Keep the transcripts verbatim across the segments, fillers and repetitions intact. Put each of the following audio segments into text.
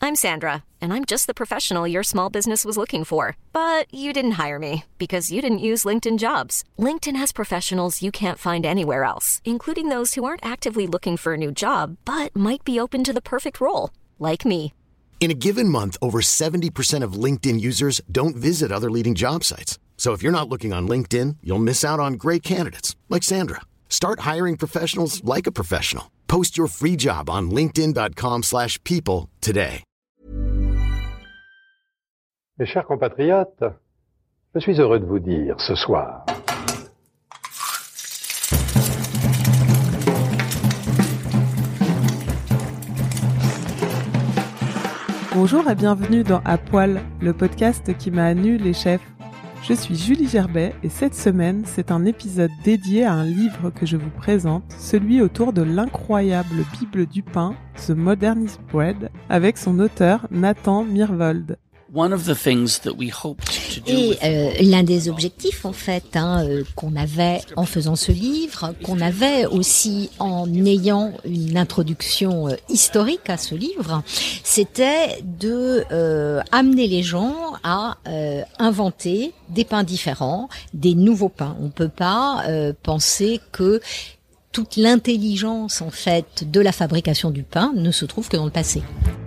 I'm Sandra, and I'm just the professional your small business was looking for. But you didn't hire me because you didn't use LinkedIn Jobs. LinkedIn has professionals you can't find anywhere else, including those who aren't actively looking for a new job, but might be open to the perfect role, like me. In a given month, over seventy percent of LinkedIn users don't visit other leading job sites. So if you're not looking on LinkedIn, you'll miss out on great candidates like Sandra. Start hiring professionals like a professional. Post your free job on linkedin.com slash people today. Mes chers compatriotes, je suis heureux de vous dire ce soir Bonjour et bienvenue dans À Poil, le podcast qui m'a à nu les chefs. Je suis Julie Gerbet et cette semaine, c'est un épisode dédié à un livre que je vous présente, celui autour de l'incroyable Bible du pain, The Modernist Bread, avec son auteur Nathan Myhrvold. One of the things that we hoped to do Et euh, l'un des objectifs en fait hein, euh, qu'on avait en faisant ce livre, qu'on avait aussi en ayant une introduction euh, historique à ce livre, c'était de euh, amener les gens à euh, inventer des pains différents, des nouveaux pains. On peut pas euh, penser que toute l'intelligence en fait de la fabrication du pain ne se trouve que dans le passé.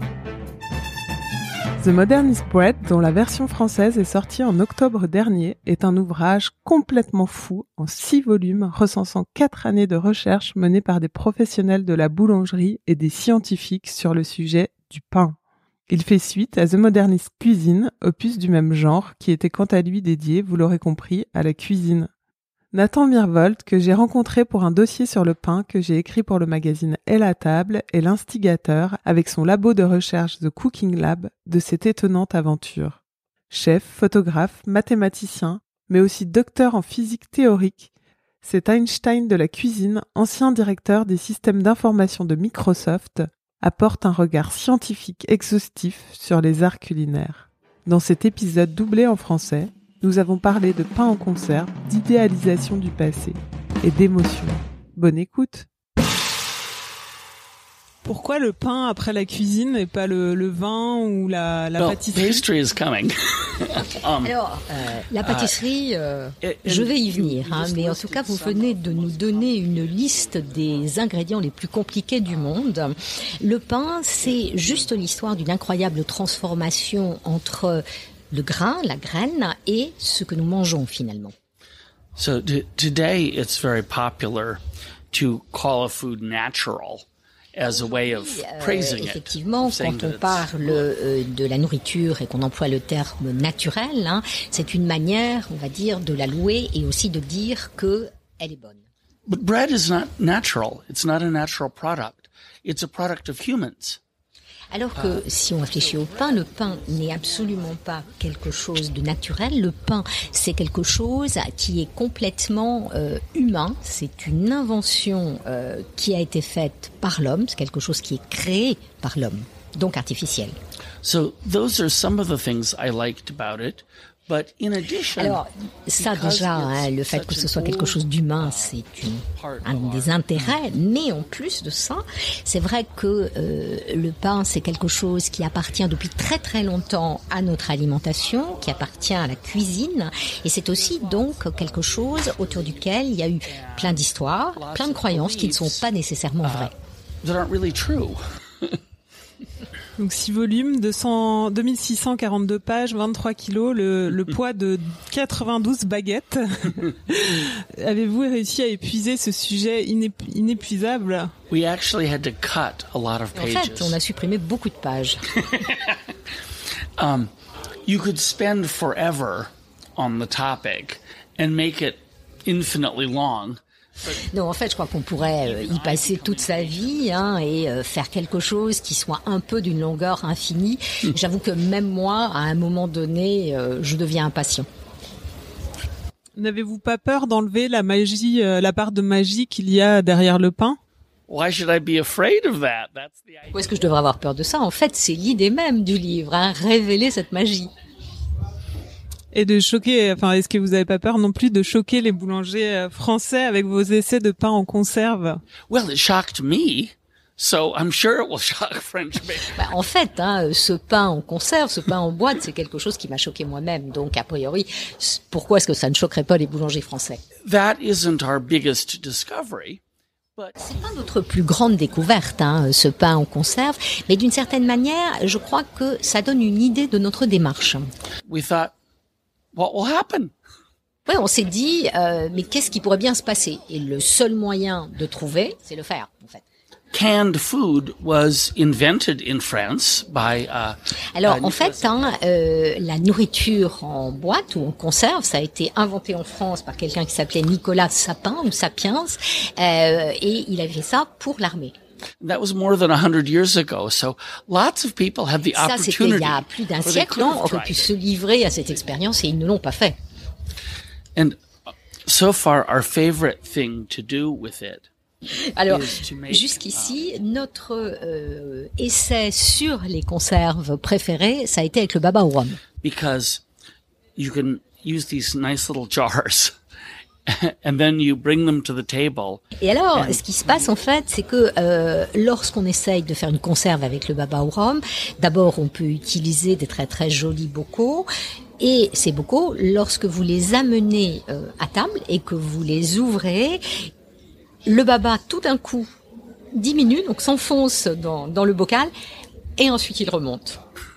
The Modernist Bread, dont la version française est sortie en octobre dernier, est un ouvrage complètement fou, en six volumes, recensant quatre années de recherche menées par des professionnels de la boulangerie et des scientifiques sur le sujet du pain. Il fait suite à The Modernist Cuisine, opus du même genre, qui était quant à lui dédié, vous l'aurez compris, à la cuisine. Nathan Myhrvold, que j'ai rencontré pour un dossier sur le pain que j'ai écrit pour le magazine Elle à table, est l'instigateur, avec son labo de recherche The Cooking Lab, de cette étonnante aventure. Chef, photographe, mathématicien, mais aussi docteur en physique théorique, cet Einstein de la cuisine, ancien directeur des systèmes d'information de Microsoft, apporte un regard scientifique exhaustif sur les arts culinaires. Dans cet épisode doublé en français, nous avons parlé de pain en conserve, d'idéalisation du passé et d'émotion. Bonne écoute. Pourquoi le pain après la cuisine et pas le, le vin ou la, la well, pâtisserie? Pastry is coming. um, Alors, euh, la pâtisserie, euh, je vais y venir, hein, mais en tout cas, vous venez de nous donner une liste des ingrédients les plus compliqués du monde. Le pain, c'est juste l'histoire d'une incroyable transformation entre le grain, la graine, et ce que nous mangeons finalement. So t- today it's very popular to call a food natural as a way of praising euh, it. Effectivement, quand on parle euh, de la nourriture et qu'on emploie le terme naturel, hein, c'est une manière, on va dire, de la louer et aussi de dire que elle est bonne. But bread is not natural. It's not a natural product. It's a product of humans. Alors que si on réfléchit au pain, le pain n'est absolument pas quelque chose de naturel. Le pain, c'est quelque chose qui est complètement euh, humain. C'est une invention euh, qui a été faite par l'homme. C'est quelque chose qui est créé par l'homme, donc artificiel. So those are some of the things I liked about it. But in addition, Alors, ça déjà, hein, le fait que ce soit quelque chose d'humain, c'est une, un des intérêts. Mais en plus de ça, c'est vrai que euh, le pain, c'est quelque chose qui appartient depuis très très longtemps à notre alimentation, qui appartient à la cuisine. Et c'est aussi donc quelque chose autour duquel il y a eu plein d'histoires, plein de croyances qui ne sont pas nécessairement vraies. that aren't really true. Donc six volumes, deux cents, deux mille six cent quarante-deux pages, vingt-trois kilos, le, le poids de quatre-vingt-douze baguettes. Avez-vous réussi à épuiser ce sujet inép- inépuisable? We actually had to cut a lot of En pages. fait, on a supprimé beaucoup de pages. um, you could spend forever on the topic and make it infinitely long. Non, en fait, je crois qu'on pourrait euh, y passer toute sa vie hein, et euh, faire quelque chose qui soit un peu d'une longueur infinie. J'avoue que même moi, à un moment donné, euh, je deviens impatient. N'avez-vous pas peur d'enlever la magie, euh, la part de magie qu'il y a derrière le pain? Why should I be afraid of that? That's the idea. Ou est-ce que je devrais avoir peur de ça? En fait, c'est l'idée même du livre, hein, révéler cette magie. Et de choquer, enfin, est-ce que vous n'avez pas peur non plus de choquer les boulangers français avec vos essais de pain en conserve? Well, it shocked me So I'm sure it will shock French bakers. Bah, en fait, hein, ce pain en conserve, ce pain en boîte, c'est quelque chose qui m'a choqué moi-même. Donc, a priori, pourquoi est-ce que ça ne choquerait pas les boulangers français? That isn't our biggest discovery, but C'est pas notre plus grande découverte, hein, ce pain en conserve, mais d'une certaine manière, je crois que ça donne une idée de notre démarche. we thought, what will happen? Oui, on s'est dit, euh, mais qu'est-ce qui pourrait bien se passer? Et le seul moyen de trouver, c'est le faire, en fait. Canned food was invented in France by uh, Alors, uh, en fait, Nicolas- hein, euh, la nourriture en boîte ou en conserve, ça a été inventé en France par quelqu'un qui s'appelait Nicolas Sapin ou Sapiens, euh, et il avait fait ça pour l'armée. That was more than a hundred years ago. So lots of people had the Ça, c'était il opportunity. y a plus d'un or they siècle, could hein, have auraient tried pu it. se livrer à cette expérience et ils ne l'ont pas fait. And so far, our favorite thing to do with it Alors, is to make, jusqu'ici, notre euh, essai sur les conserves préférées, ça a été avec le baba au rhum. because you can use these nice little jars, and then you bring them to the table. Et alors, ce qui se passe en fait, c'est que euh, lorsqu'on essaye de faire une conserve avec le baba au rhum, d'abord on peut utiliser des très très jolis bocaux. Et ces bocaux, lorsque vous les amenez euh, à table et que vous les ouvrez, le baba tout d'un coup diminue, donc s'enfonce dans, dans le bocal, et ensuite il remonte.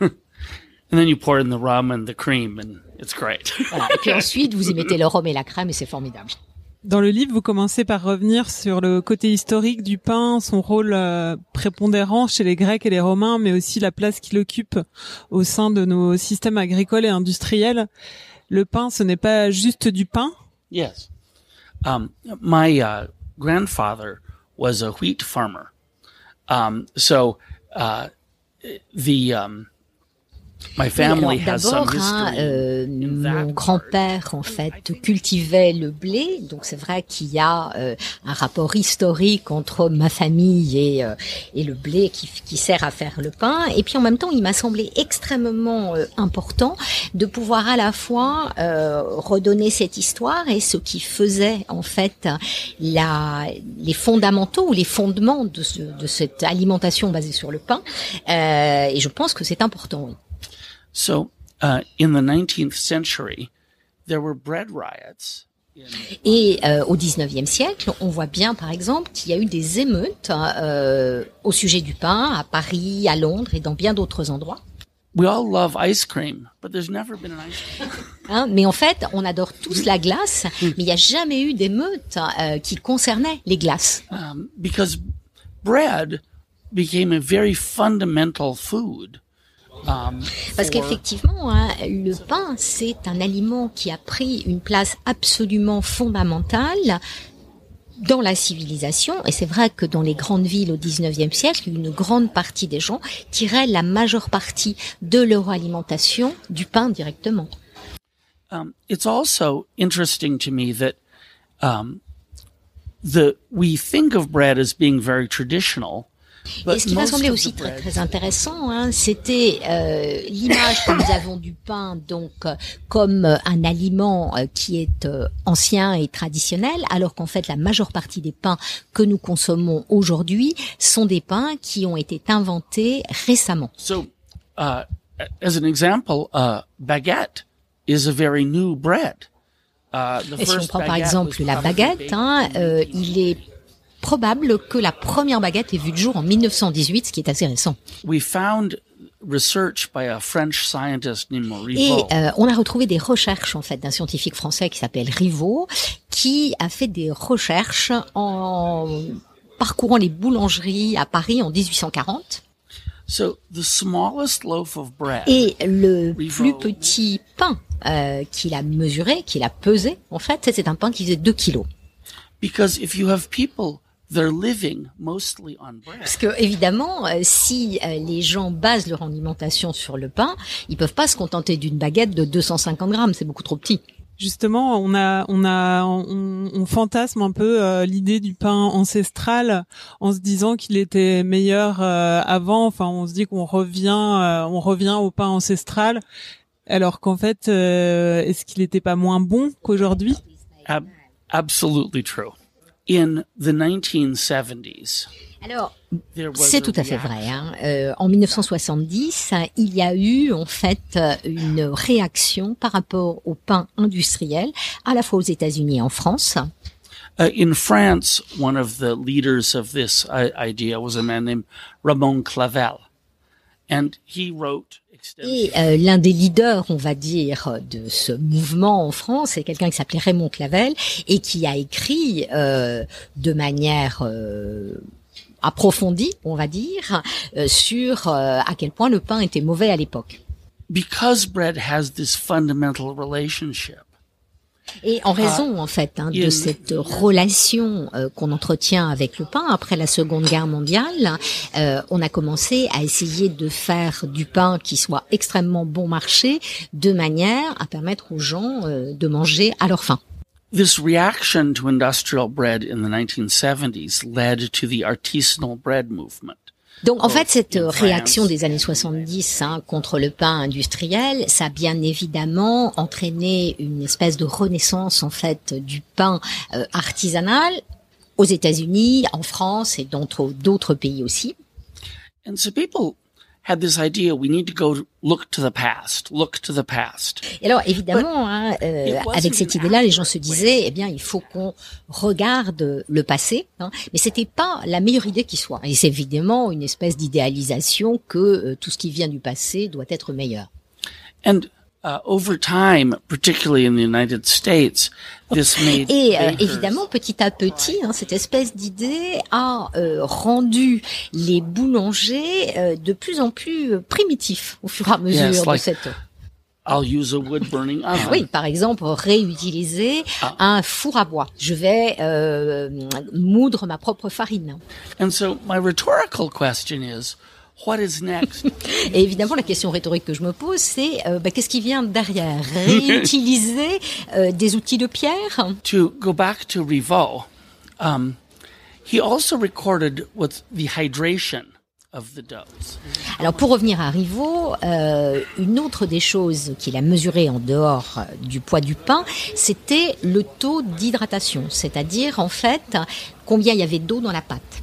And then you pour in the rum and the cream, and it's great. Voilà. Et puis ensuite, vous y mettez le rhum et la crème, et c'est formidable. Dans le livre, vous commencez par revenir sur le côté historique du pain, son rôle euh, prépondérant chez les Grecs et les Romains, mais aussi la place qu'il occupe au sein de nos systèmes agricoles et industriels. Le pain, ce n'est pas juste du pain. Yes. Um, my uh, grandfather was a wheat farmer. Um, so uh, the um, my family Oui, alors, has some d'abord, hein, history. euh, in that mon part. grand-père, en fait, cultivait le blé. Donc, c'est vrai qu'il y a euh, un rapport historique entre ma famille et, euh, et le blé qui, qui sert à faire le pain. Et puis, en même temps, il m'a semblé extrêmement euh, important de pouvoir à la fois euh, redonner cette histoire et ce qui faisait, en fait, la, les fondamentaux ou les fondements de, ce, de cette alimentation basée sur le pain. Euh, et je pense que c'est important, oui. So uh, in the nineteenth century, there were bread riots. In, Et euh, au dix-neuvième siècle, on voit bien, par exemple, qu'il y a eu des émeutes euh, au sujet du pain à Paris, à Londres et dans bien d'autres endroits. we all love ice cream, but there's never been an ice cream. Hein, mais en fait, on adore tous la glace, mais il n'y a jamais eu d'émeutes euh, qui concernaient les glaces. Um, because bread became a very fundamental food. Um, Parce for- qu'effectivement, hein, le pain, c'est un aliment qui a pris une place absolument fondamentale dans la civilisation. Et c'est vrai que dans les grandes villes au dix-neuvième siècle, une grande partie des gens tiraient la majeure partie de leur alimentation du pain directement. Um, it's also interesting to me that um, the we think of bread as being very traditional. Et ce qui m'a semblé aussi très très intéressant, hein, c'était euh, l'image que nous avons du pain donc euh, comme euh, un aliment euh, qui est euh, ancien et traditionnel, alors qu'en fait la majeure partie des pains que nous consommons aujourd'hui sont des pains qui ont été inventés récemment. So, uh, as an example, uh, baguette is a very new bread. Uh, the Et si on first prend par baguette exemple was la probably baguette, baked hein, in euh, il est probable que la première baguette ait vu le jour en mille neuf cent dix-huit, ce qui est assez récent. We found research by a French scientist named Et Rivaux. euh, on a retrouvé des recherches en fait d'un scientifique français qui s'appelle Rivaux, qui a fait des recherches en parcourant les boulangeries à Paris en dix-huit cent quarante. So the smallest loaf of bread. Et le Rivaux. plus petit pain euh, qu'il a mesuré, qu'il a pesé, en fait, c'est un pain qui faisait deux kilos. Because if you have people, they're living mostly on bread. Parce que évidemment, euh, si euh, les gens basent leur alimentation sur le pain, ils peuvent pas se contenter d'une baguette de deux cent cinquante grammes, c'est beaucoup trop petit. Justement, on a, on a, on, on fantasme un peu euh, l'idée du pain ancestral en se disant qu'il était meilleur euh, avant. Enfin, on se dit qu'on revient, euh, on revient au pain ancestral, alors qu'en fait, euh, est-ce qu'il n'était pas moins bon qu'aujourd'hui? Ab- absolutely true. in the nineteen seventies. Alors, c'est tout à fait vrai. Hein. Euh, en dix-neuf cent soixante-dix, il y a eu en fait une réaction par rapport au pain industriel, à la fois aux États-Unis et en France. Uh, in France, one of the leaders of this uh, idea was a man named Ramon Clavel, and he wrote. Et euh, l'un des leaders, on va dire, de ce mouvement en France, c'est quelqu'un qui s'appelait Raymond Clavel et qui a écrit euh, de manière euh, approfondie, on va dire, euh, sur euh, à quel point le pain était mauvais à l'époque. Because bread has this fundamental relationship. Et en raison, en fait, hein, de cette relation euh, qu'on entretient avec le pain après la Seconde Guerre mondiale, euh, on a commencé à essayer de faire du pain qui soit extrêmement bon marché, de manière à permettre aux gens euh, de manger à leur faim. This reaction to industrial bread in the nineteen seventies led to the artisanal bread movement. Donc en fait, cette réaction des années soixante-dix hein, contre le pain industriel, ça a bien évidemment entraîné une espèce de renaissance en fait du pain euh, artisanal aux États-Unis, en France et dans d'autres pays aussi. And so people had this idea, we need to go look to the past, look to the past. Et alors évidemment, hein, euh, avec cette idée-là, les gens se disaient, eh bien, il faut qu'on regarde le passé, hein, mais c'était pas la meilleure idée qui soit. Et c'est évidemment une espèce d'idéalisation que euh, tout ce qui vient du passé doit être meilleur. And Uh, over time, particularly in the United States, this made Et euh, évidemment, petit à petit, hein, cette espèce d'idée a euh, rendu les boulangers euh, de plus en plus primitifs au fur et à mesure yes, de like, cette. I'll use a wood burning oven. Oui, par exemple, réutiliser ah. un four à bois. Je vais euh, moudre ma propre farine. And so my rhetorical question is, what is next? Et évidemment, la question rhétorique que je me pose, c'est euh, bah, qu'est-ce qui vient derrière? Réutiliser euh, des outils de pierre? To go back to Rivaux, um, he also recorded what the hydration of the doughs. Alors, pour revenir à Rivaux, euh, une autre des choses qu'il a mesuré en dehors du poids du pain, c'était le taux d'hydratation, c'est-à-dire en fait combien il y avait d'eau dans la pâte.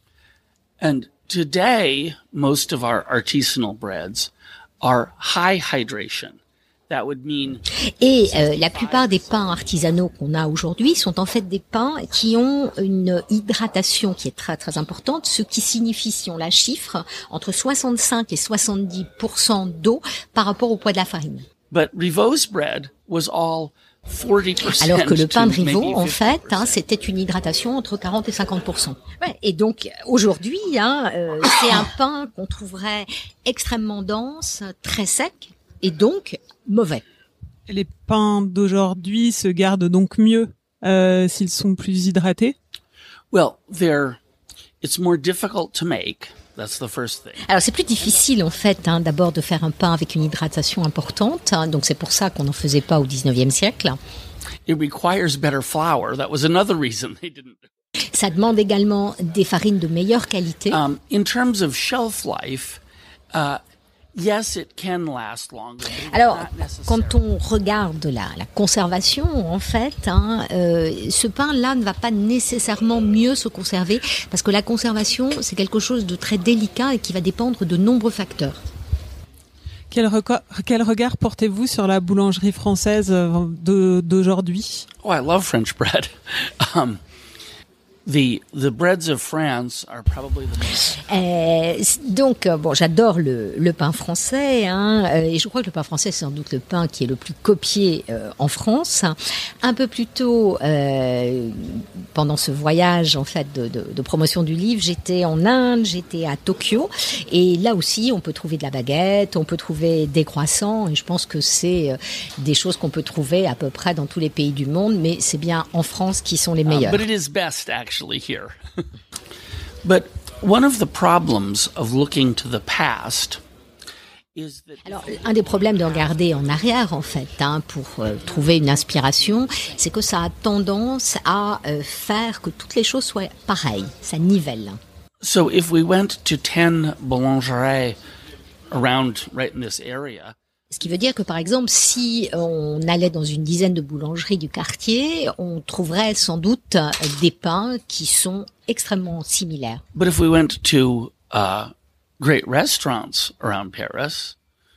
And today, most of our artisanal breads are high hydration. That would mean Et euh, la plupart des pains artisanaux qu'on a aujourd'hui sont en fait des pains qui ont une hydratation qui est très très importante, ce qui signifie, si on la chiffre, entre soixante-cinq et soixante-dix pour cent d'eau par rapport au poids de la farine. But Rivaux's bread was all forty percent. Alors que le pain de Rivaux, en fait, hein, c'était une hydratation entre quarante et cinquante pour cent. Ouais, et donc aujourd'hui, hein, euh, c'est un pain qu'on trouverait extrêmement dense, très sec, et donc mauvais. Les pains d'aujourd'hui se gardent donc mieux euh, s'ils sont plus hydratés? Well, they're it's more difficult to make. That's the first thing. Alors c'est plus difficile en fait, hein, d'abord de faire un pain avec une hydratation importante. Hein, donc c'est pour ça qu'on n'en faisait pas au dix-neuvième siècle. It requires better flour. That was another reason they didn't. Ça demande également des farines de meilleure qualité. Um, in terms of shelf life, uh, yes, it can last longer. Alors, quand on regarde la, la conservation, en fait, hein, euh, ce pain-là ne va pas nécessairement mieux se conserver parce que la conservation, c'est quelque chose de très délicat et qui va dépendre de nombreux facteurs. Quel, reco- quel regard portez-vous sur la boulangerie française de, d'aujourd'hui? Oh, I love French bread. Um, The the breads of France are probably the most. Euh, donc euh, bon, j'adore le, le pain français, hein, euh, et je crois que le pain français c'est sans doute le pain qui est le plus copié euh, en France. Un peu plus tôt, euh, pendant ce voyage en fait de, de, de promotion du livre, j'étais en Inde, j'étais à Tokyo, et là aussi on peut trouver de la baguette, on peut trouver des croissants, et je pense que c'est euh, des choses qu'on peut trouver à peu près dans tous les pays du monde, mais c'est bien en France qui sont les meilleurs. Uh, but it is best actually. Actually here. But one of the problems of looking to the past is that Alors, un des problèmes de regarder en arrière, en fait, hein, pour euh, trouver une inspiration, c'est que ça a tendance à euh, faire que toutes les choses soient pareilles, ça nivelle. So if we went to ten boulangeries around right in this area, Ce qui veut dire que, par exemple, si on allait dans une dizaine de boulangeries du quartier, on trouverait sans doute des pains qui sont extrêmement similaires. But if we went to uh, great restaurants around Paris,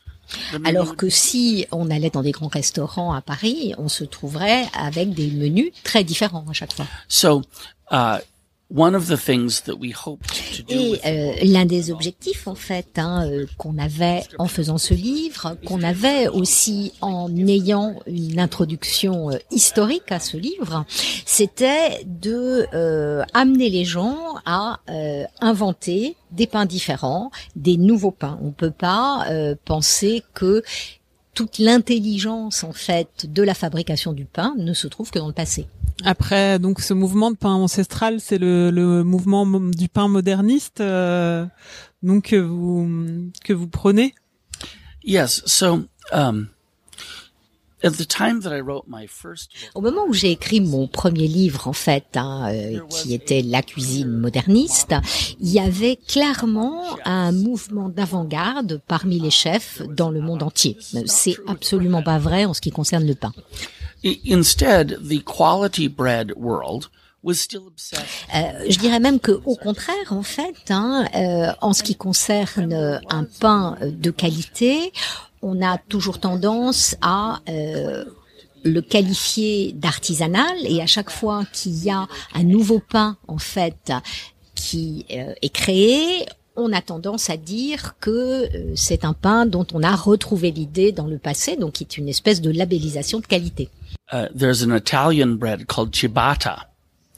alors que si on allait dans des grands restaurants à Paris, on se trouverait avec des menus très différents à chaque fois. So, uh, one of the things that we hoped to do Et with euh, l'un des objectifs en fait hein, euh, qu'on avait en faisant ce livre, qu'on avait aussi en ayant une introduction euh, historique à ce livre, c'était de euh, amener les gens à euh, inventer des pains différents, des nouveaux pains. On peut pas euh, penser que toute l'intelligence en fait de la fabrication du pain ne se trouve que dans le passé. Après, donc ce mouvement de pain ancestral, c'est le, le mouvement du pain moderniste, euh, donc que vous que vous prônez. Yes. So, um, at the time that I wrote my first book, Au moment où j'ai écrit mon premier livre, en fait, hein, euh, qui était La cuisine moderniste, il y avait clairement un mouvement d'avant-garde parmi les chefs dans le monde entier. C'est absolument pas vrai en ce qui concerne le pain. I- instead, the quality bread world was still obsessed. Euh, je dirais même que, au contraire, en fait, hein, euh, en ce qui concerne un pain de qualité, on a toujours tendance à euh, le qualifier d'artisanal, et à chaque fois qu'il y a un nouveau pain, en fait, qui euh, est créé, on a tendance à dire que euh, c'est un pain dont on a retrouvé l'idée dans le passé, donc qui est une espèce de labellisation de qualité. Uh, there's an Italian bread called ciabatta,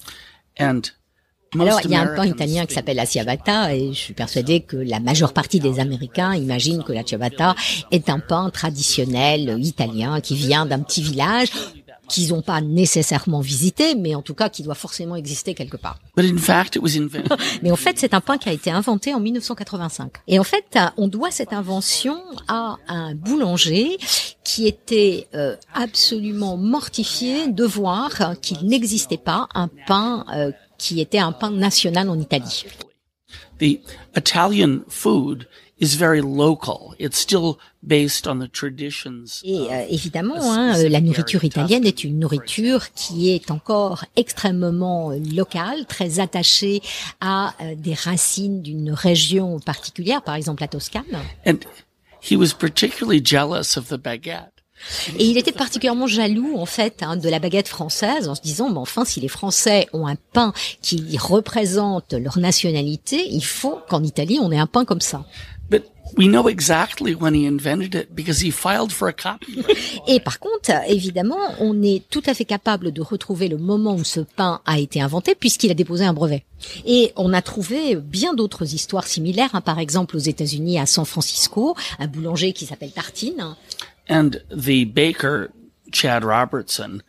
and most Alors, il y a un pain Americans italien qui think s'appelle la ciabatta, et je suis persuadée que la majeure partie des Américains imaginent que la ciabatta est un pain traditionnel italien qui vient d'un petit village qu'ils n'ont pas nécessairement visité, mais en tout cas qui doit forcément exister quelque part. But in fact, it was invented. Mais en fait, c'est un pain qui a été inventé en mille neuf cent quatre-vingt-cinq. Et en fait, on doit cette invention à un boulanger qui était euh, absolument mortifié de voir qu'il n'existait pas un pain euh, qui était un pain national en Italie. The Italian food is very local. It's still based on the traditions. Et euh, of évidemment, a hein, specific la area nourriture of italienne Tuscany. est une nourriture qui est encore extrêmement euh, locale, très attachée à euh, des racines d'une région particulière, par exemple la Toscane. And he was particularly jealous of the baguette. Et il était particulièrement jaloux, en fait, hein, de la baguette française, en se disant, mais enfin, si les Français ont un pain qui représente leur nationalité, il faut qu'en Italie, on ait un pain comme ça. But we know exactly when he invented it because he filed for a copyright. Et par contre, évidemment, on est tout à fait capable de retrouver le moment où ce pain a été inventé, puisqu'il a déposé un brevet. Et on a trouvé bien d'autres histoires similaires, hein, par exemple aux États-Unis, à San Francisco, un boulanger qui s'appelle Tartine. And the baker, Chad Robertson,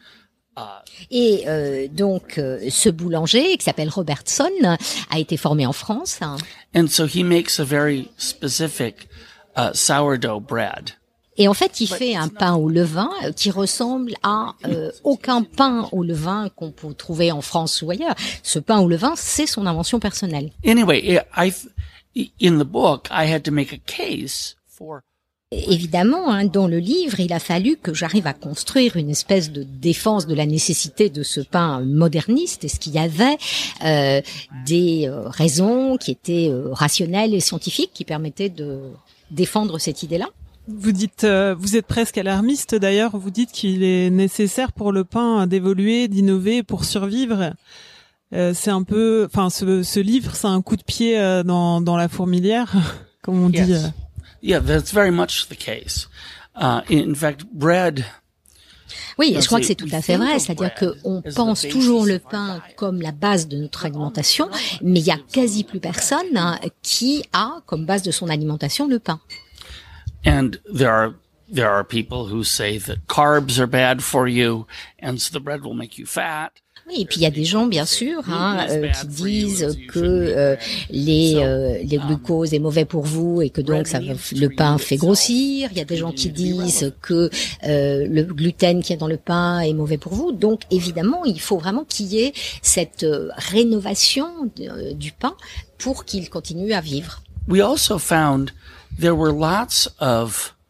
Et euh, donc, euh, ce boulanger, qui s'appelle Robertson, a été formé en France. and so he makes a very specific uh, sourdough bread. Et en fait, il fait un pain au levain euh, qui ressemble à euh, aucun pain au levain qu'on peut trouver en France ou ailleurs. Ce pain au levain, c'est son invention personnelle. Anyway, I, I- in the book, I had to make a case for Évidemment, hein, dans le livre, il a fallu que j'arrive à construire une espèce de défense de la nécessité de ce pain moderniste. Est-ce qu'il y avait euh, des euh, raisons qui étaient euh, rationnelles et scientifiques qui permettaient de défendre cette idée-là? Vous dites, euh, vous êtes presque alarmiste d'ailleurs. Vous dites qu'il est nécessaire pour le pain d'évoluer, d'innover pour survivre. Euh, c'est un peu, enfin, ce, ce livre, c'est un coup de pied euh, dans dans la fourmilière, comme on dit. Yes. euh. Yeah, that's very much the case. Uh, in fact, bread. Oui, Non, je crois que c'est- c'est tout à fait vrai. C'est-à-dire qu'on pense toujours le pain comme la base de notre alimentation, mais il y a quasi plus personne hein, qui a comme base de son alimentation le pain. And there are there are people who say that carbs are bad for you, and so the bread will make you fat. Oui, et puis il y a des gens, bien sûr, hein, euh, qui disent que euh, les euh, les glucoses est mauvais pour vous et que donc ça va- le pain fait grossir. Il y a des gens qui disent que euh, le gluten qui est dans le pain est mauvais pour vous. Donc évidemment, il faut vraiment qu'il y ait cette euh, rénovation de- du pain pour qu'il continue à vivre. We also found there were lots of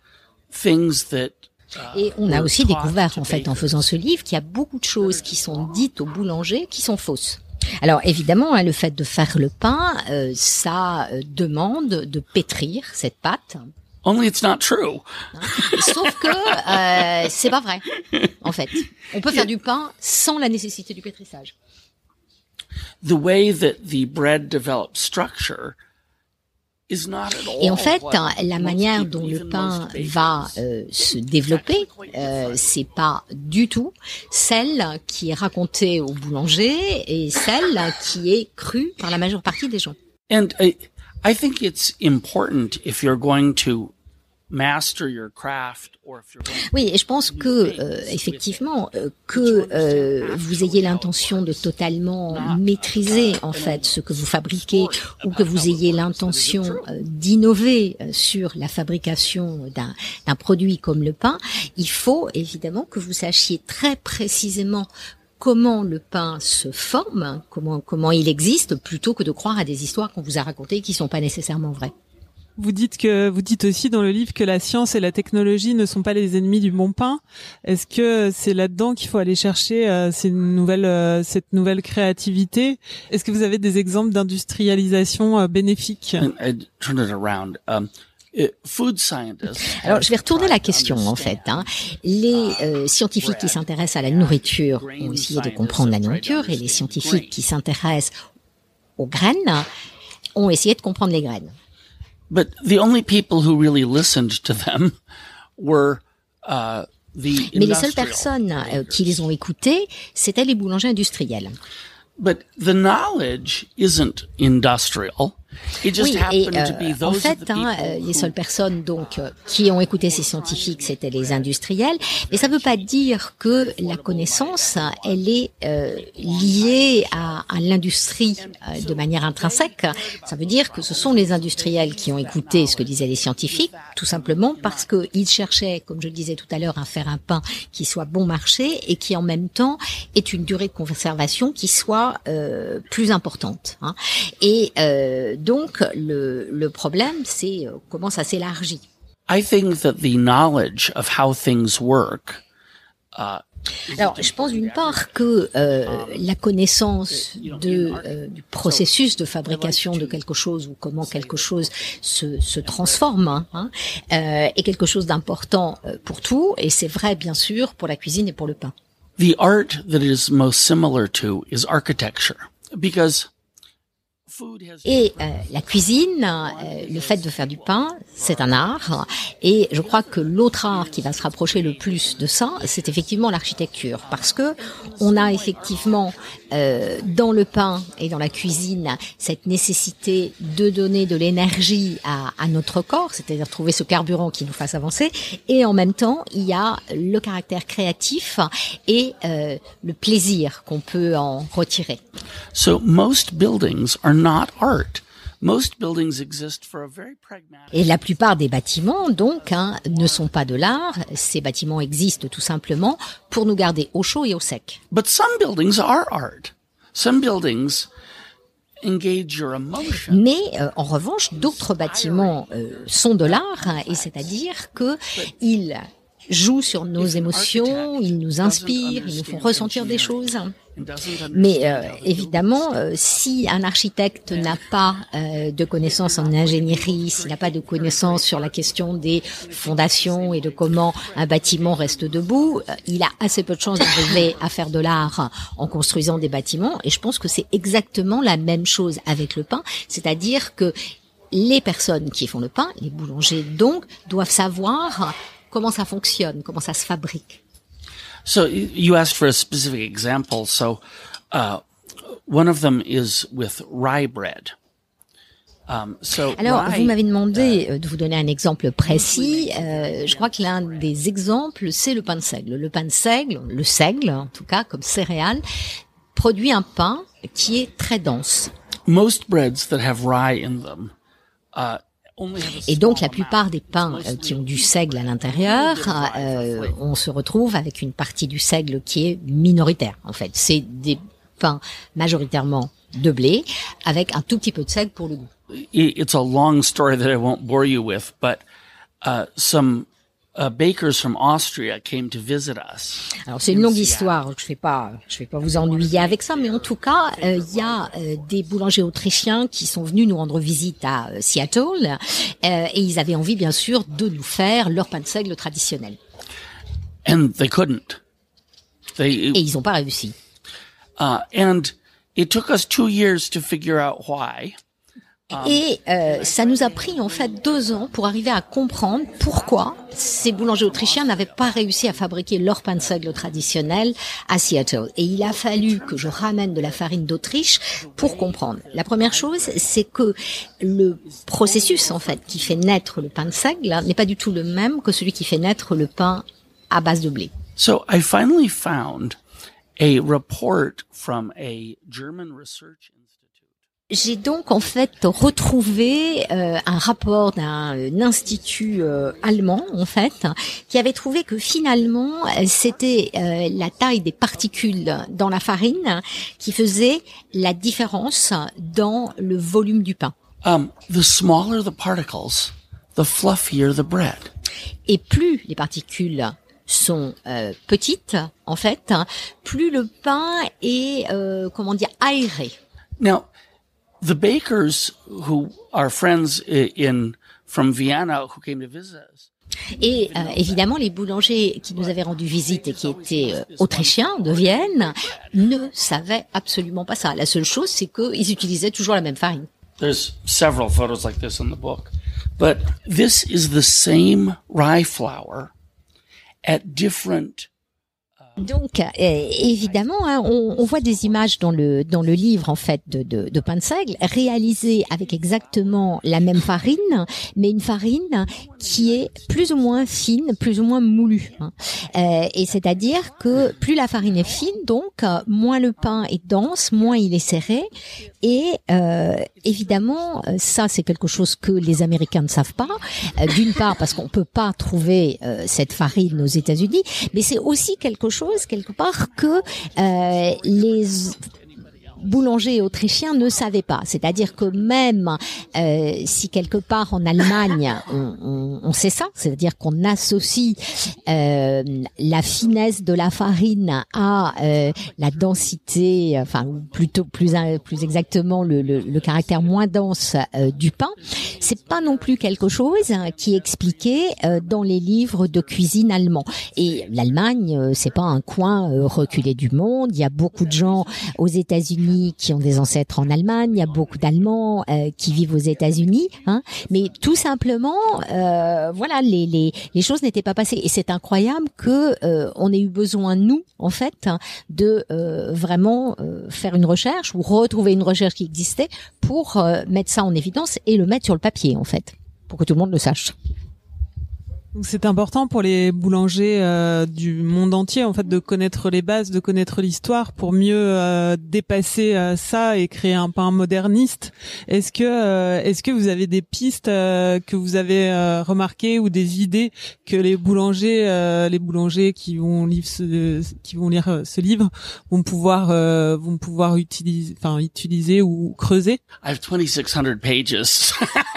things that Et on a aussi découvert, en fait, en faisant ce livre, qu'il y a beaucoup de choses qui sont dites aux boulangers qui sont fausses. Alors évidemment, hein, le fait de faire le pain, euh, ça euh, demande de pétrir cette pâte. Only it's not true. Sauf que euh, c'est pas vrai, en fait. On peut faire du pain sans la nécessité du pétrissage. The way that the bread develops structure is not at all. Et en fait, la manière dont le pain va euh, se développer, euh, c'est pas du tout celle qui est racontée au boulanger et celle qui est crue par la majeure partie des gens. And I, I think it's important if you're going to master your craft or if you're going to... Oui, et je pense que euh, effectivement euh, que euh, vous ayez l'intention de totalement maîtriser en fait ce que vous fabriquez ou que vous ayez l'intention euh, d'innover euh, sur la fabrication d'un d'un produit comme le pain, il faut évidemment que vous sachiez très précisément comment le pain se forme, comment comment il existe, plutôt que de croire à des histoires qu'on vous a racontées qui sont pas nécessairement vraies. Vous dites que vous dites aussi dans le livre que la science et la technologie ne sont pas les ennemis du bon pain. Est-ce que c'est là-dedans qu'il faut aller chercher euh, ces nouvelles, euh, cette nouvelle créativité? Est-ce que vous avez des exemples d'industrialisation euh, bénéfique? I turn it around. Um, food scientists. Alors, je vais retourner la question, en fait. Hein. Les euh, scientifiques qui s'intéressent à la nourriture ont essayé de comprendre la nourriture, et les scientifiques qui s'intéressent aux graines ont essayé de comprendre les graines. But the only people who really listened to them were uh, the Mais les seules personnes euh, qui les ont écoutés, c'étaient les boulangers industriels. But the knowledge isn't industrial. It just Oui, et happened to be euh, en those of fait, the hein, people euh, les who- seules personnes donc euh, qui ont écouté ces scientifiques, c'était les industriels. Mais ça ne veut pas dire que la connaissance, hein, elle est euh, liée à, à l'industrie euh, de manière intrinsèque. Ça veut dire que ce sont les industriels qui ont écouté ce que disaient les scientifiques, tout simplement parce qu'ils cherchaient, comme je le disais tout à l'heure, à faire un pain qui soit bon marché et qui en même temps ait une durée de conservation qui soit euh, plus importante. Hein. Et euh, donc le, le problème, c'est euh, comment ça s'élargit. I think that the knowledge of how things work uh, Alors, je pense d'une part que euh, la connaissance de, euh, du processus de fabrication de quelque chose ou comment quelque chose se, se transforme hein, euh, est quelque chose d'important euh, pour tout, et c'est vrai bien sûr pour la cuisine et pour le pain. the art that it is most similar to is architecture, because food has Et euh, la cuisine, euh, le fait de faire du pain, c'est un art. Et je crois que l'autre art qui va se rapprocher le plus de ça, c'est effectivement l'architecture, parce que on a effectivement euh, dans le pain et dans la cuisine cette nécessité de donner de l'énergie à, à notre corps, c'est-à-dire trouver ce carburant qui nous fasse avancer. Et en même temps, il y a le caractère créatif et euh, le plaisir qu'on peut en retirer. So most buildings are not art. Most buildings exist for a very pragmatic. Et la plupart des bâtiments, donc, hein, ne sont pas de l'art. Ces bâtiments existent tout simplement pour nous garder au chaud et au sec. But some buildings are art. Some buildings engage your emotion. Mais euh, en revanche, d'autres bâtiments euh, sont de l'art, hein, et c'est-à-dire que ils jouent sur nos émotions, ils nous inspirent, ils nous font ressentir des choses. Mais euh, évidemment, euh, si un architecte n'a pas euh, de connaissances en ingénierie, s'il n'a pas de connaissances sur la question des fondations et de comment un bâtiment reste debout, euh, il a assez peu de chances d'arriver à faire de l'art en construisant des bâtiments. Et je pense que c'est exactement la même chose avec le pain, c'est-à-dire que les personnes qui font le pain, les boulangers donc, doivent savoir comment ça fonctionne, comment ça se fabrique. So you asked for a specific example. So uh, one of them is with rye bread. Um, so Alors, rye, vous m'avez demandé euh, de vous donner un exemple précis. Euh, je crois que l'un des exemples, c'est le pain de seigle. Le pain de seigle, le seigle, en tout cas, comme céréale, produit un pain qui est très dense. most breads that have rye in them uh, Et donc la plupart des pains euh, qui ont du seigle à l'intérieur, euh, on se retrouve avec une partie du seigle qui est minoritaire. En fait, c'est des pains majoritairement de blé avec un tout petit peu de seigle pour le goût. It's a long story that I won't bore you with, but uh, some uh, bakers from Austria came to visit us. Alors c'est une longue histoire, je vais pas, je vais pas vous ennuyer avec ça, mais en tout cas, il euh, y a euh, des boulangers autrichiens qui sont venus nous rendre visite à euh, Seattle, euh, et ils avaient envie bien sûr de nous faire leur pain de seigle traditionnel. And they couldn't. They, et ils n'ont pas réussi. Uh, and it took us two years to figure out why. Et euh, ça nous a pris en fait deux ans pour arriver à comprendre pourquoi ces boulangers autrichiens n'avaient pas réussi à fabriquer leur pain de seigle traditionnel à Seattle. Et il a fallu que je ramène de la farine d'Autriche pour comprendre. La première chose, c'est que le processus en fait qui fait naître le pain de seigle n'est pas du tout le même que celui qui fait naître le pain à base de blé. So I finally found a report from a German research. J'ai donc en fait retrouvé euh, un rapport d'un un institut euh, allemand en fait qui avait trouvé que finalement c'était euh, la taille des particules dans la farine qui faisait la différence dans le volume du pain. Um, the smaller the particles, the fluffier the bread. Et plus les particules sont euh, petites en fait, plus le pain est euh, comment dire aéré. Now, the bakers who are friends in from Vienna who came to visit us. Et euh, évidemment, les boulangers qui nous avaient rendu visite et qui étaient euh, autrichiens de Vienne ne savaient absolument pas ça. La seule chose, c'est qu'ils utilisaient toujours la même farine. There's several photos like this in the book, but this is the same rye flour at different. Donc, euh, évidemment, hein, on, on voit des images dans le dans le livre en fait de, de, de pain de seigle réalisées avec exactement la même farine, mais une farine qui est plus ou moins fine, plus ou moins moulue. Hein. Euh, et c'est-à-dire que plus la farine est fine, donc moins le pain est dense, moins il est serré. Et euh, évidemment, ça c'est quelque chose que les Américains ne savent pas. Euh, d'une part parce qu'on peut pas trouver euh, cette farine aux États-Unis, mais c'est aussi quelque chose quelque part que euh, les boulangers autrichiens ne savaient pas. C'est-à-dire que même euh, si quelque part en Allemagne on, on, on sait ça, c'est-à-dire qu'on associe euh, la finesse de la farine à euh, la densité, enfin ou plutôt plus plus exactement le, le, le caractère moins dense euh, du pain, c'est pas non plus quelque chose hein, qui est expliqué euh, dans les livres de cuisine allemands. Et l'Allemagne, euh, c'est pas un coin euh, reculé du monde. Il y a beaucoup de gens aux États-Unis qui ont des ancêtres en Allemagne, il y a beaucoup d'Allemands euh, qui vivent aux États-Unis, hein, mais tout simplement, euh, voilà, les, les, les choses n'étaient pas passées. Et c'est incroyable que euh, on ait eu besoin, nous, en fait, de euh, vraiment euh, faire une recherche ou retrouver une recherche qui existait pour euh, mettre ça en évidence et le mettre sur le papier, en fait, pour que tout le monde le sache. Donc c'est important pour les boulangers euh, du monde entier en fait de connaître les bases, de connaître l'histoire pour mieux euh, dépasser euh, ça et créer un pain moderniste. Est-ce que euh, est-ce que vous avez des pistes euh, que vous avez euh, remarquées ou des idées que les boulangers euh, les boulangers qui vont lire ce qui vont lire ce livre vont pouvoir euh, vont pouvoir utiliser enfin utiliser ou creuser? I have twenty-six hundred pages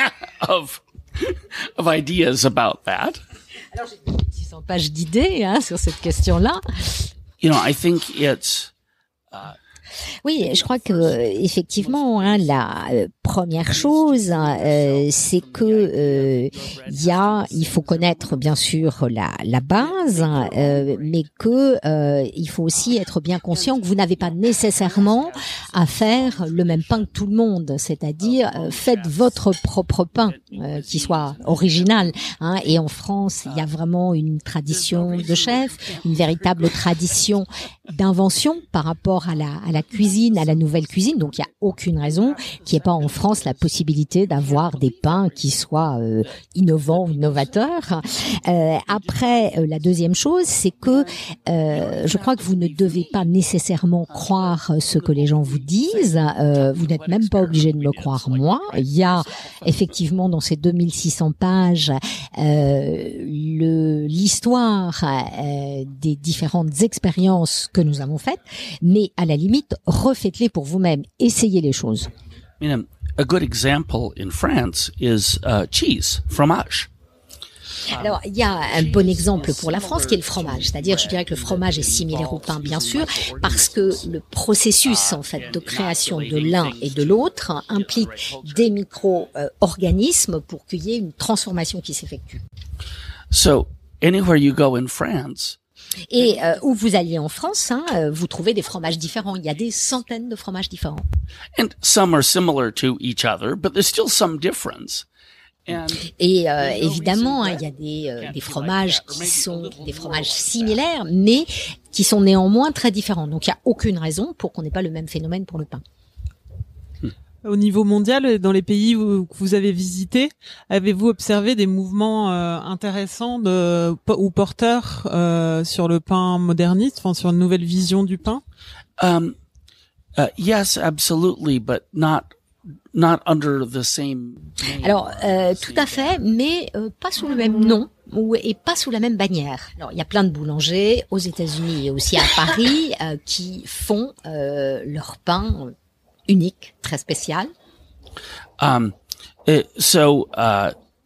of of ideas about that. Alors j'ai six cents pages d'idées hein, sur cette question-là. You know, I think it's uh, Oui, je crois que effectivement, hein, la euh, première chose, euh, c'est que euh, y a, il faut connaître bien sûr la, la base, euh, mais que euh, il faut aussi être bien conscient que vous n'avez pas nécessairement à faire le même pain que tout le monde, c'est-à-dire euh, faites votre propre pain euh, qui soit original. Hein, et en France, il y a vraiment une tradition de chef, une véritable tradition d'invention par rapport à la, à la cuisine, à la nouvelle cuisine. Donc, il n'y a aucune raison qu'il n'y ait pas en France la possibilité d'avoir des pains qui soient euh, innovants, innovateurs. Euh, après, euh, la deuxième chose, c'est que euh, je crois que vous ne devez pas nécessairement croire ce que les gens vous disent. Euh, vous n'êtes même pas obligé de me croire moi. Il y a effectivement dans ces deux mille six cents pages euh, le l'histoire euh, des différentes expériences que nous avons faites, mais à la limite, refaites-les pour vous-même, essayez les choses. I mean, a good example in France is uh, cheese, fromage. Alors, il y a un bon exemple pour la France qui est le fromage. C'est-à-dire, je dirais que le fromage est similaire au pain, bien sûr, parce que le processus, en fait, de création de l'un et de l'autre implique des micro-organismes pour qu'il y ait une transformation qui s'effectue. So, anywhere you go in France, Et euh, où vous alliez en France, hein, euh, vous trouvez des fromages différents. Il y a des centaines de fromages différents. and some are similar to each other, but there's still some difference. And Et euh, évidemment, hein, il y a des, euh, des fromages qui sont des fromages similaires, mais qui sont néanmoins très différents. Donc, il n'y a aucune raison pour qu'on n'ait pas le même phénomène pour le pain. Au niveau mondial, dans les pays où, que vous avez visités, avez-vous observé des mouvements euh, intéressants de, ou porteurs euh, sur le pain moderniste, enfin sur une nouvelle vision du pain? um, uh, yes, absolutely, but not not under the same name. Alors, euh, tout à fait, mais euh, pas sous le même nom ou et pas sous la même bannière. Alors, il y a plein de boulangers aux États-Unis et aussi à Paris euh, qui font euh, leur pain unique, très spécial. Um, it, so uh,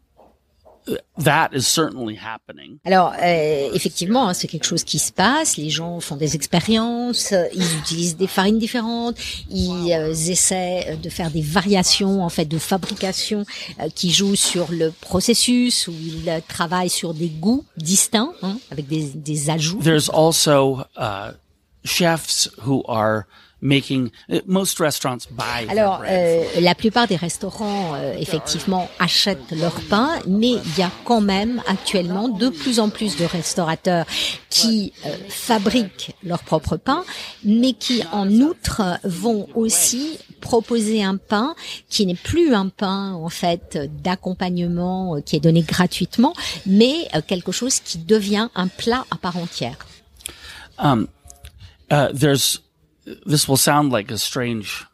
that is certainly happening. Alors, euh, effectivement, hein, c'est quelque chose qui se passe. Les gens font des expériences, euh, ils utilisent des farines différentes, ils euh, essaient de faire des variations en fait de fabrication euh, qui jouent sur le processus, où ils euh, travaillent sur des goûts distincts, hein, avec des, des ajouts. There's also uh, chefs who are making most restaurants buy. Alors, euh, la plupart des restaurants, euh, effectivement, achètent leur pain, mais il y a quand même actuellement de plus en plus de restaurateurs qui euh, fabriquent leur propre pain, mais qui, en outre, vont aussi proposer un pain qui n'est plus un pain, en fait, d'accompagnement euh, qui est donné gratuitement, mais euh, quelque chose qui devient un plat à part entière. Um, uh, there's This will sound like a strange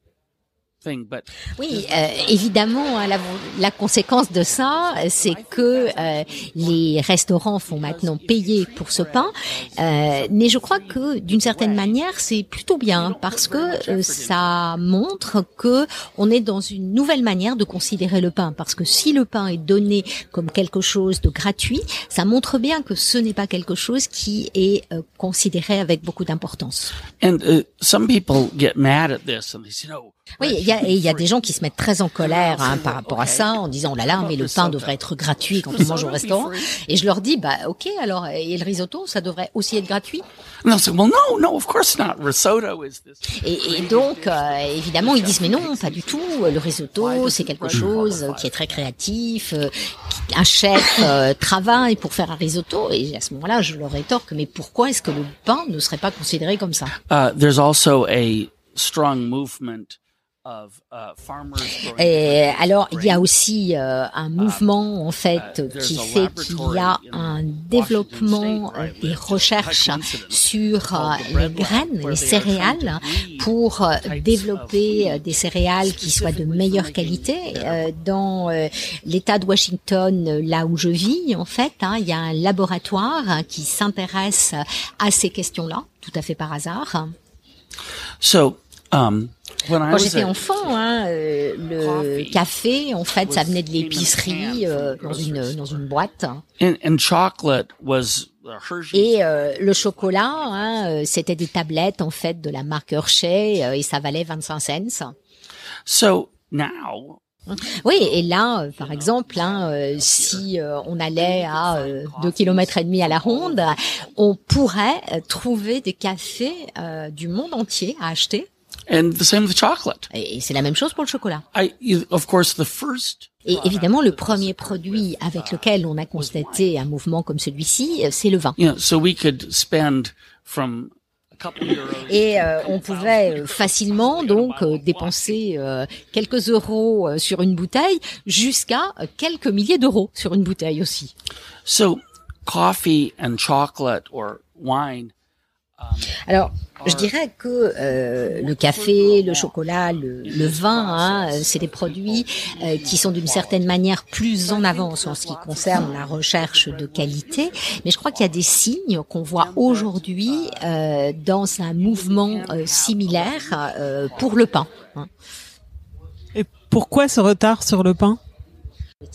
thing, but oui, euh, évidemment, hein, la, la conséquence de ça, c'est que euh, les restaurants font maintenant payer pour ce pain, euh, mais je crois que d'une certaine manière, c'est plutôt bien parce que euh, ça montre que on est dans une nouvelle manière de considérer le pain. Parce que si le pain est donné comme quelque chose de gratuit, ça montre bien que ce n'est pas quelque chose qui est euh, considéré avec beaucoup d'importance. And uh, some people get mad at this and they say, no. Oui, il y a, et il y a des gens qui se mettent très en colère hein, par rapport à ça, en disant oh là là, mais le pain devrait être gratuit quand on mange au restaurant. Et je leur dis bah ok, alors et le risotto, ça devrait aussi être gratuit. And they'll say, well, no, no, of course not. Risotto is this. Et, et donc euh, évidemment ils disent mais non, pas du tout. Le risotto, c'est quelque chose qui est très créatif. Euh, un chef euh, travaille pour faire un risotto. Et à ce moment-là, je leur rétorque mais pourquoi est-ce que le pain ne serait pas considéré comme ça? Uh, there's also a strong movement. Of, uh, farmers Et alors, il y a aussi euh, un mouvement en fait qui fait qu'il y a un développement euh, des recherches sur euh, les graines, les céréales, pour euh, développer euh, des céréales qui soient de meilleure qualité. Euh, dans euh, l'État de Washington, euh, là où je vis, en fait, hein, il y a un laboratoire hein, qui s'intéresse à ces questions-là, tout à fait par hasard. So, um, Quand j'étais enfant, hein, euh, le café, en fait, ça venait de l'épicerie euh, dans une dans une boîte. And, and chocolate was Et euh, le chocolat, hein, c'était des tablettes en fait de la marque Hershey euh, et ça valait vingt-cinq cents. So now. Oui, et là, euh, par exemple, hein, euh, si euh, on allait à euh, deux kilomètres et demi à la ronde, on pourrait euh, trouver des cafés euh, du monde entier à acheter. And the same with chocolate. Et c'est la même chose pour le chocolat. I, of course, the first. Et évidemment, le premier produit avec lequel on a constaté un mouvement comme celui-ci, c'est le vin. Yeah, so we could spend from a couple euros. Et euh, on pouvait facilement donc euh, dépenser euh, quelques euros euh, sur une bouteille jusqu'à euh, quelques milliers d'euros sur une bouteille aussi. So, coffee and chocolate or wine. Alors, je dirais que euh, le café, le chocolat, le, le vin, hein, c'est des produits euh, qui sont d'une certaine manière plus en avance en ce qui concerne la recherche de qualité. Mais je crois qu'il y a des signes qu'on voit aujourd'hui euh, dans un mouvement euh, similaire euh, pour le pain. Hein. Et pourquoi ce retard sur le pain ?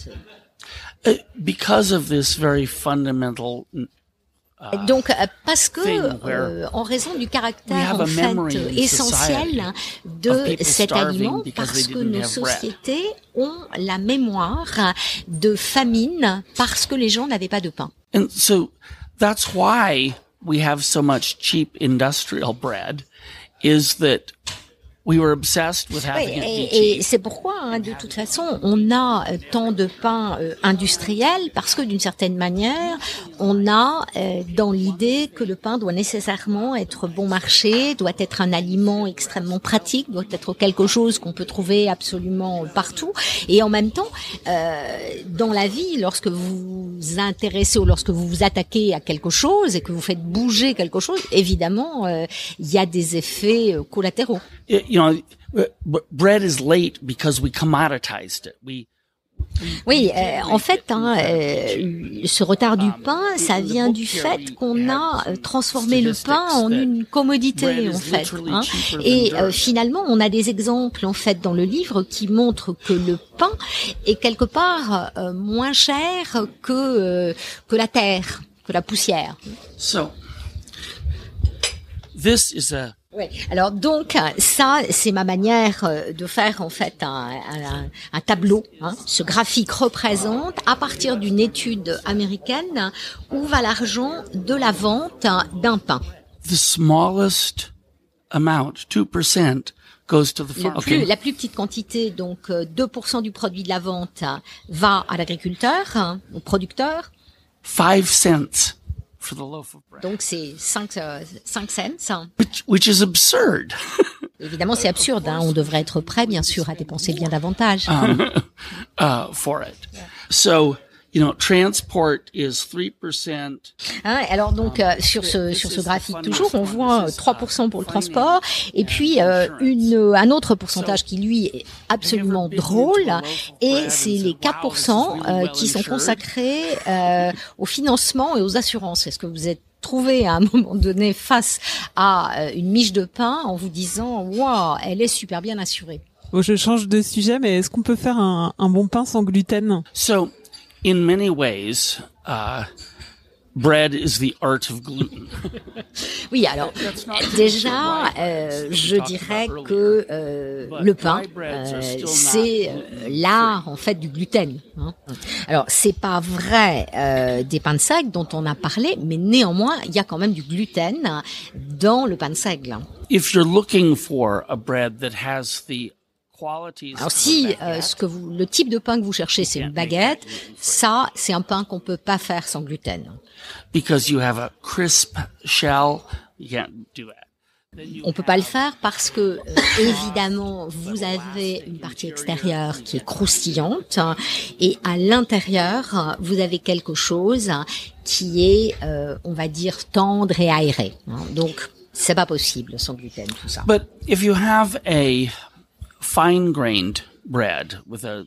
Uh, because of this very fundamental. Uh, Donc, parce que, euh, en raison du caractère en fait essentiel de cet aliment, parce que nos sociétés ont la mémoire de famine parce que les gens n'avaient pas de pain. And so that's why we have so much cheap industrial bread, is that we were obsessed with having oui, it be et, cheap. Et c'est pourquoi, hein, de toute façon, on a tant de pain euh, industriel, parce que d'une certaine manière, on a euh, dans l'idée que le pain doit nécessairement être bon marché, doit être un aliment extrêmement pratique, doit être quelque chose qu'on peut trouver absolument partout. Et en même temps, euh, dans la vie, lorsque vous vous intéressez ou lorsque vous vous attaquez à quelque chose et que vous faites bouger quelque chose, évidemment, euh, il y a des effets euh, collatéraux. You know, bread is late because we commoditized it. We Oui, euh, en fait, hein, euh, ce retard du pain, ça vient du fait qu'on a transformé le pain en une commodité, en fait. Hein. Et euh, finalement, on a des exemples, en fait, dans le livre qui montrent que le pain est quelque part euh, moins cher que euh, que la terre, que la poussière. So, this is a Oui. Alors donc ça, c'est ma manière de faire en fait un, un, un tableau. Hein. Ce graphique représente, à partir d'une étude américaine, où va l'argent de la vente d'un pain. The smallest amount, two percent, goes to the farm. Le plus, Okay. La plus petite quantité, donc deux pour cent du produit de la vente, va à l'agriculteur, au producteur. Five cents for the loaf of bread. Donc c'est cinq, euh, cinq cents. Which, which is absurd. Évidemment, c'est absurde. Hein. On devrait être prêt, bien sûr, à dépenser bien davantage. um, uh, for it. So, you know, transport is three percent. Hein, alors donc euh, sur ce sur ce graphique toujours, on voit trois pour cent pour le transport et puis euh, une un autre pourcentage qui lui est absolument drôle et c'est les quatre pour cent euh, qui sont consacrés euh, au financement et aux assurances. Est-ce que vous êtes trouvé à un moment donné face à une miche de pain en vous disant waouh, elle est super bien assurée? Bon, je change de sujet, mais est-ce qu'on peut faire un, un bon pain sans gluten? So, in many ways, uh, bread is the art of gluten. Oui, alors déjà, euh, je dirais que euh, le pain, euh, c'est euh, l'art en fait du gluten. Hein. Alors, c'est pas vrai euh, des pains de seigle dont on a parlé, mais néanmoins, il y a quand même du gluten dans le pain de seigle. If you're looking for a bread that has the qualities Alors of si a euh, baguette, ce que vous, le type de pain que vous cherchez, c'est une baguette, ça, c'est un pain qu'on peut pas faire sans gluten. because you have a crisp shell, you can't do that. Then you On peut pas le faire parce que euh, évidemment vous avez une partie extérieure qui est croustillante et à l'intérieur vous avez quelque chose qui est, euh, on va dire, tendre et aéré. Hein. Donc c'est pas possible sans gluten tout ça. But if you have a fine-grained bread with a,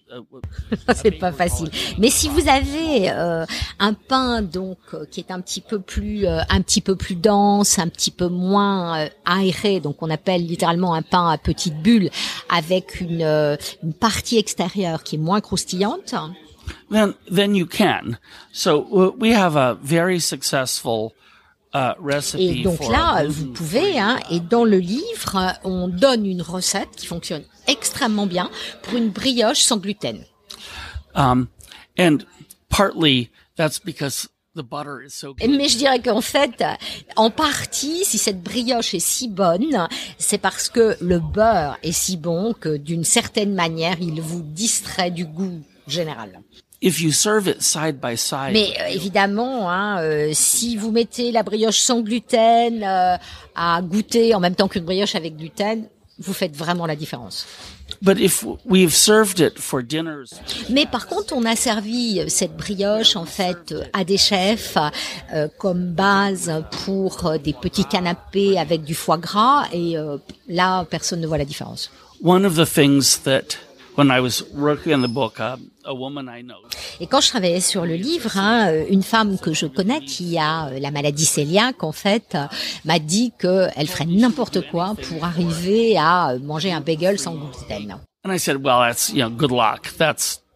a C'est pas facile. Mais si vous avez euh, un pain donc euh, qui est un petit peu plus euh, un petit peu plus dense, un petit peu moins euh, aéré, donc on appelle littéralement un pain à petites bulles avec une euh, une partie extérieure qui est moins croustillante. then then you can. So uh, we have a very successful uh, recipe Et donc for là, a vous gluten-free, pouvez, hein, et dans le livre, on donne une recette qui fonctionne extrêmement bien pour une brioche sans gluten. Um, and partly that's because the butter is so good. Mais je dirais qu'en fait, en partie, si cette brioche est si bonne, c'est parce que le beurre est si bon que d'une certaine manière, il vous distrait du goût général. If you serve it side by side, Mais euh, évidemment, hein, euh, si vous mettez la brioche sans gluten euh, à goûter en même temps qu'une brioche avec gluten, vous faites vraiment la différence. but if we've served it for dinners, Mais par contre, on a servi cette brioche en fait à des chefs euh, comme base pour euh, des petits canapés avec du foie gras et euh, là, personne ne voit la différence. one of the things that when I was working on the book, uh, a woman I know, Et quand je travaillais sur le livre, hein, une femme que je connais qui a euh, la maladie cœliaque, en fait, euh, m'a dit qu'elle ferait n'importe quoi pour arriver à euh, manger un bagel sans gluten. and I said, well, that's, you know, good luck. That's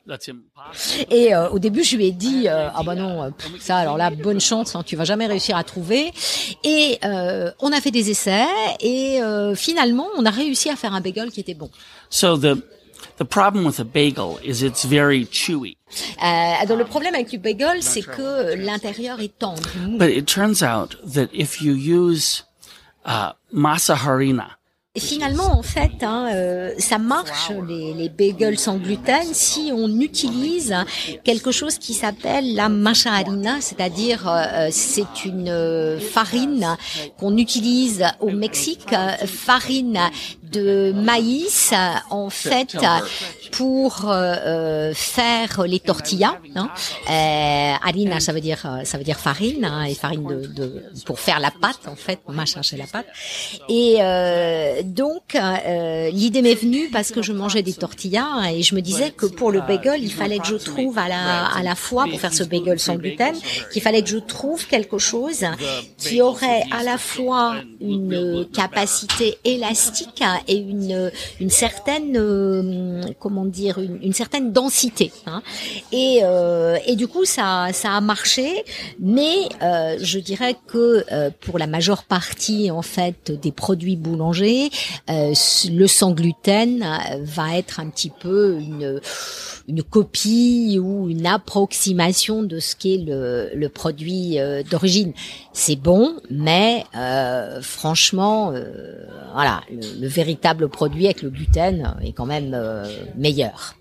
Et euh, au début, je lui ai dit euh, ah bah non, pff, ça alors là, bonne chance, hein, tu vas jamais réussir à trouver. Et euh, on a fait des essais et euh, finalement, on a réussi à faire un bagel qui était bon. So the the problem with a bagel is it's very chewy. Euh, donc le problème avec le bagel, c'est que l'intérieur est tendre. Mou. But it turns out that if you use uh, masa harina. Et finalement, en fait, hein, euh, ça marche, les, les bagels sans gluten, si on utilise quelque chose qui s'appelle la masa harina, c'est-à-dire euh, c'est une euh, farine qu'on utilise au Mexique, euh, farine de maïs, en fait, pour euh, faire les tortillas. Hein. Euh, harina, ça veut dire ça veut dire farine, hein, et farine de, de pour faire la pâte, en fait, masa c'est la pâte. Et euh, donc, euh, l'idée m'est venue parce que je mangeais des tortillas et je me disais que pour le bagel, il fallait que je trouve à la, à la fois, pour faire ce bagel sans gluten, qu'il fallait que je trouve quelque chose qui aurait à la fois une capacité élastique et une, une certaine, euh, comment dire, une, une certaine densité. Hein. Et, euh, et du coup, ça, ça a marché, mais euh, je dirais que euh, pour la majeure partie, en fait, des produits boulangers, Euh, le sans gluten va être un petit peu une une copie ou une approximation de ce qu'est le, le produit euh, d'origine. C'est bon, mais euh, franchement, euh, voilà, le, le véritable produit avec le gluten est quand même euh, meilleur.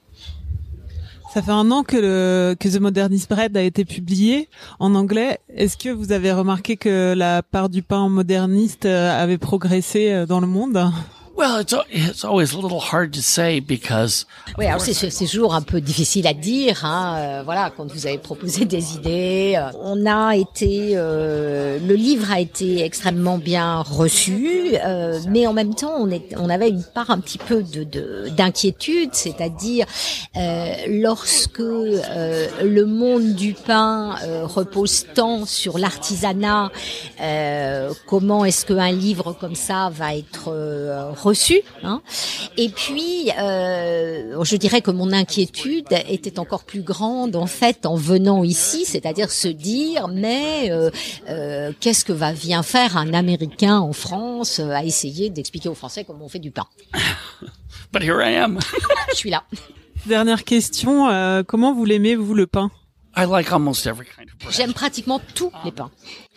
Ça fait un an que le que The Modernist Bread a été publié en anglais. Est-ce que vous avez remarqué que la part du pain moderniste avait progressé dans le monde? Well, it's it's always a little hard to say because. Oui, alors c'est c'est toujours un peu difficile à dire, hein. Euh, voilà, quand vous avez proposé des idées, euh, on a été, euh, le livre a été extrêmement bien reçu, euh, mais en même temps, on est, on avait une part un petit peu de, de d'inquiétude, c'est-à-dire euh, lorsque euh, le monde du pain euh, repose tant sur l'artisanat, euh, comment est-ce qu'un livre comme ça va être euh, reçu, hein. Et puis euh, je dirais que mon inquiétude était encore plus grande en fait en venant ici, c'est-à-dire se dire mais euh, euh, qu'est-ce que va bien faire un Américain en France euh, à essayer d'expliquer aux Français comment on fait du pain. But here I am. Je suis là. Dernière question, euh, comment vous l'aimez vous le pain? I like almost every kind of bread. J'aime pratiquement tous les pains.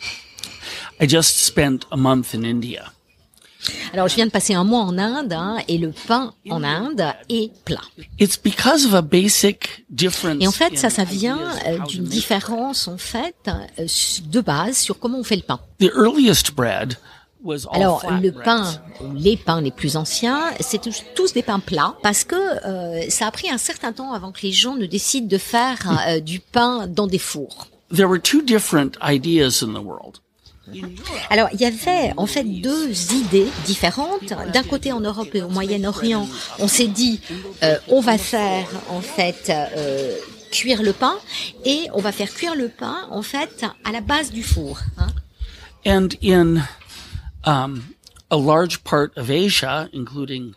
I just spent a month in India. Alors, je viens de passer un mois en Inde, hein, et le pain en Inde est plat. It's because of a basic difference. Et en fait, ça, ça vient euh, d'une différence, en fait, euh, de base sur comment on fait le pain. The earliest bread was all Alors, flat le bread. pain, les pains les plus anciens, c'est tous, tous des pains plats, parce que euh, ça a pris un certain temps avant que les gens ne décident de faire euh, du pain dans des fours. There were two different ideas in the world. Alors, il y avait en fait deux idées différentes. D'un côté, en Europe et au Moyen-Orient, on s'est dit, euh, on va faire en fait euh, cuire le pain, et on va faire cuire le pain en fait à la base du four. Hein. And in um, a large part of Asia, including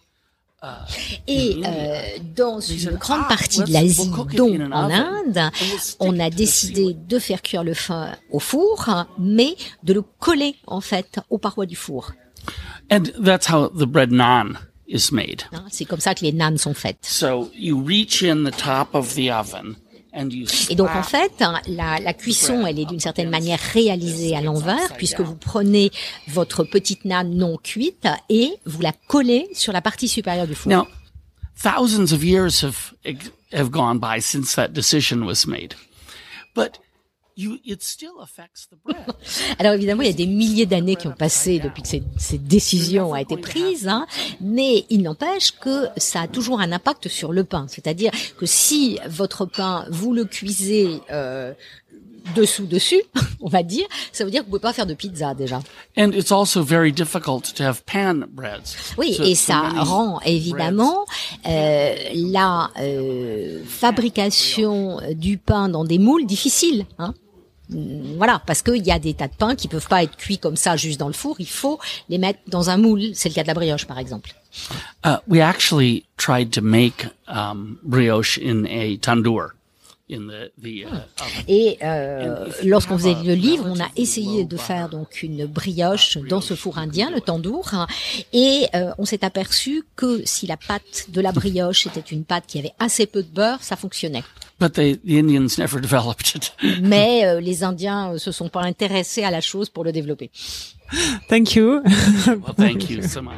Et euh, dans une grande partie de l'Asie, dont en Inde, on a décidé de faire cuire le pain au four, mais de le coller en fait aux parois du four. and that's how the bread naan is made. C'est comme ça que les naans sont faites. So you reach in the top of the oven. And you Et donc en slap fait, la, la cuisson, elle est d'une certaine manière réalisée à l'envers, puisque vous prenez votre petite naan non cuite et vous la collez sur la partie supérieure du four. Now, thousands of years have have gone by since that decision was made, but you it still affects the bread. Alors évidemment, il y a des milliers d'années qui ont passé depuis que cette, cette décision a été prise, hein, mais il n'empêche que ça a toujours un impact sur le pain. C'est-à-dire que si votre pain, vous le cuisez euh, dessous dessus, on va dire, ça veut dire que vous pouvez pas faire de pizza déjà. And it's also very difficult to have pan breads. Oui, So- et so ça many rend évidemment euh, la euh, fabrication du pain dans des moules difficile, hein. Voilà, parce qu'il y a des tas de pains qui peuvent pas être cuits comme ça juste dans le four, il faut les mettre dans un moule, c'est le cas de la brioche par exemple. Uh, we actually tried to make um, brioche in a tandoor. In the, the, uh, oven. Et euh, lorsqu'on faisait le livre, on a essayé de faire donc une brioche dans ce four indien, le tandoor, hein, et euh, on s'est aperçu que si la pâte de la brioche était une pâte qui avait assez peu de beurre, ça fonctionnait. But they, the Indians never developed it. Mais euh, les Indiens euh, se sont pas intéressés à la chose pour le développer. Thank you. Well, thank you so much.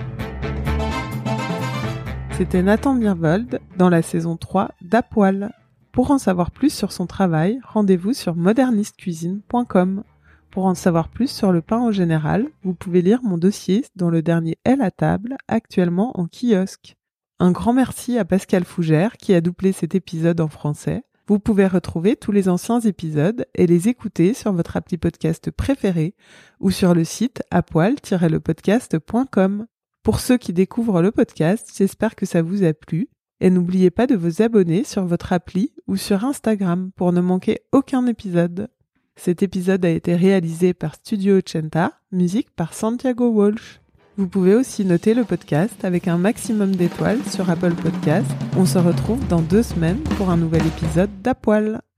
C'était Nathan Myhrvold dans la saison trois d'À Poil. Pour en savoir plus sur son travail, rendez-vous sur moderniste cuisine point com. Pour en savoir plus sur le pain en général, vous pouvez lire mon dossier dans le dernier Elle à table, actuellement en kiosque. Un grand merci à Pascal Fougère qui a doublé cet épisode en français. Vous pouvez retrouver tous les anciens épisodes et les écouter sur votre appli podcast préféré ou sur le site à poil tiret le podcast point com. Pour ceux qui découvrent le podcast, j'espère que ça vous a plu. Et n'oubliez pas de vous abonner sur votre appli ou sur Instagram pour ne manquer aucun épisode. Cet épisode a été réalisé par Studio Ochenta, musique par Santiago Walsh. Vous pouvez aussi noter le podcast avec un maximum d'étoiles sur Apple Podcasts. On se retrouve dans deux semaines pour un nouvel épisode d'À Poil.